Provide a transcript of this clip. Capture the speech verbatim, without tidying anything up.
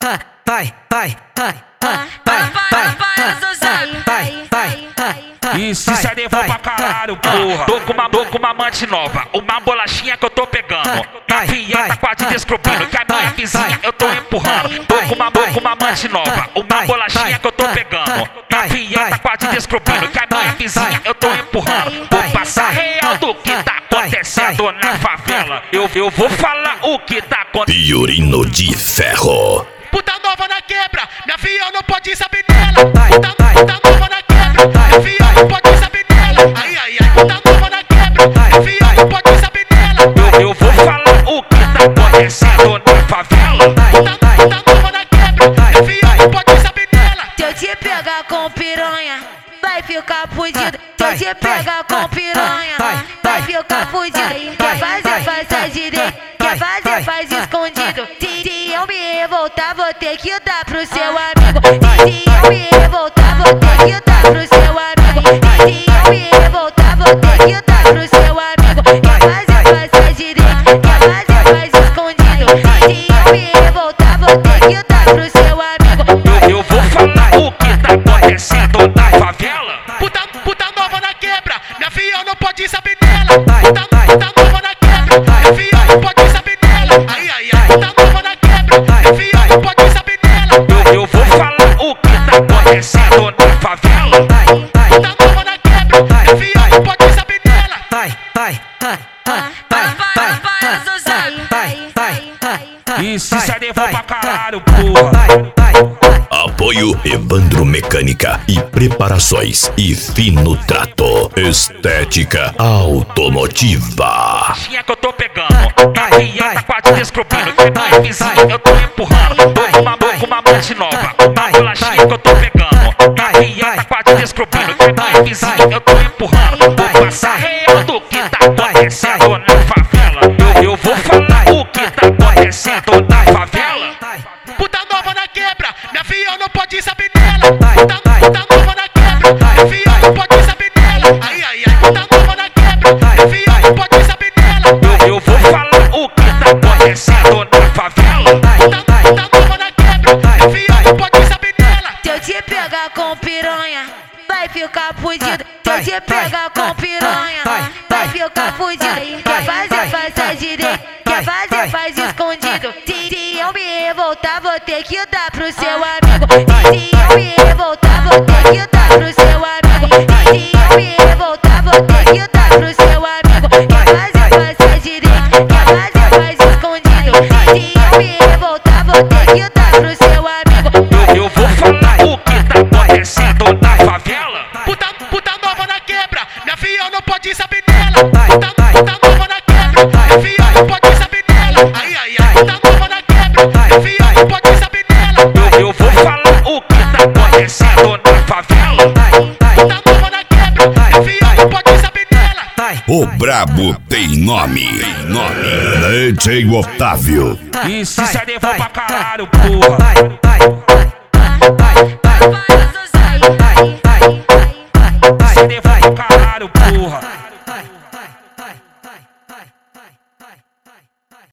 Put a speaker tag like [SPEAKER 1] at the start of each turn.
[SPEAKER 1] vai, vai, vai, vai, vai, vai, vai, vai.
[SPEAKER 2] E se se levou pra caralho, porra. Tô com uma, tô com uma amante nova, uma bolachinha que eu tô pegando. Minha filha tá quase descobrindo que a minha vizinha eu tô empurrando. Tô com uma, tô com uma amante nova, uma bolachinha que eu tô pegando. Minha filha tá quase descobrindo que a minha vizinha eu tô empurrando. Vou passar real do que tá acontecendo na favela. Eu, eu vou falar o que tá acontecendo.
[SPEAKER 3] Piorino de ferro.
[SPEAKER 4] Puta nova na quebra, minha filha não pode saber dela. Puta, puta nova na quebra, minha filha não pode saber dela. Ai, ai, ai, puta nova na quebra, minha filha não pode saber dela.
[SPEAKER 2] Eu, eu vou falar o que tá acontecendo na favela.
[SPEAKER 4] Puta, puta nova na quebra, minha filha não pode saber dela.
[SPEAKER 5] Se eu te pegar com piranha, vai ficar fudido. Se eu te pegar com piranha, vai ficar fudido. Quer fazer, faz a direita. Quer fazer, faz escondido. Se, se eu me revoltar, vou ter que dar pro seu amigo. Se, se eu me revoltar, vou ter que dar pro seu amigo. Se, se eu me revoltar, vou ter que dar pro seu amigo. Quer fazer, faz a direita. Quer fazer, faz escondido. Se, se eu me revoltar, vou ter que dar pro seu amigo.
[SPEAKER 2] Eu, eu vou falar o que tá acontecendo na favela.
[SPEAKER 4] Puta, puta nova na quebra, minha filha não pode saber dela. Puta, puta nova na quebra, minha filha não pode saber dela. Ai, ai, ai, puta nova na quebra, minha filha não pode saber dela.
[SPEAKER 2] Eu, eu vou falar o que tá acontecendo na favela.
[SPEAKER 4] Puta nova na quebra, minha filha não pode saber dela.
[SPEAKER 1] Vai, vai, vai, vai, vai, vai, vai, vai, vai.
[SPEAKER 2] E se se levou pra caralho, porra.
[SPEAKER 3] Apoio Evandro Mecânica e Preparações e Fino Trato. Estética automotiva.
[SPEAKER 2] Tinha que eu tô pegando, minha filha tá quase descobrindo que a minha vizinha eu tô empurrando. Tô com uma, tô com uma amante nova, uma bolachinha que eu tô pegando. Minha filha tá quase descobrindo que a minha vizinha eu tô empurrando. Vou passar real do que tá acontecendo na favela. Eu, eu vou falar o que tá acontecendo na favela.
[SPEAKER 4] Puta nova na quebra, minha filha não pode saber dela. Puta, puta nova na quebra, minha filha não pode saber dela. Ai, ai, ai, puta nova na quebra, minha filha não pode saber dela.
[SPEAKER 2] Eu, eu vou falar o que tá acontecendo na favela.
[SPEAKER 4] Puta, puta nova na quebra, minha filha não pode saber dela.
[SPEAKER 5] Se eu te pegar com piranha, vai ficar fudido. Se eu te pegar com piranha, vai ficar fudido. Quer fazer, faz a direita. Quer fazer, faz escondido. Se, se eu me revoltar, vou ter que dar pro seu amigo. Se, se eu me revoltar, vou ter que dar pro seu amigo. Se, se eu me revoltar, vou ter que dar pro seu amigo. Quer fazer, faz a direita. Quer fazer, faz escondido. Se, se eu me revoltar, vou ter que dar pro seu amigo.
[SPEAKER 2] Eu, eu vou falar o que tá acontecendo na favela.
[SPEAKER 4] Puta, puta nova na quebra, minha filha não pode saber dela. Puta, puta nova na quebra, minha filha não pode saber dela. Ai, ai, ai, puta nova na quebra, minha filha não pode saber dela.
[SPEAKER 2] Eu, eu vou falar o que tá acontecendo na favela.
[SPEAKER 4] Puta nova na quebra, minha filha não pode saber dela.
[SPEAKER 3] O brabo tem nome. Tem nome. D J Otávio.
[SPEAKER 2] E se se levou pra caralho, porra.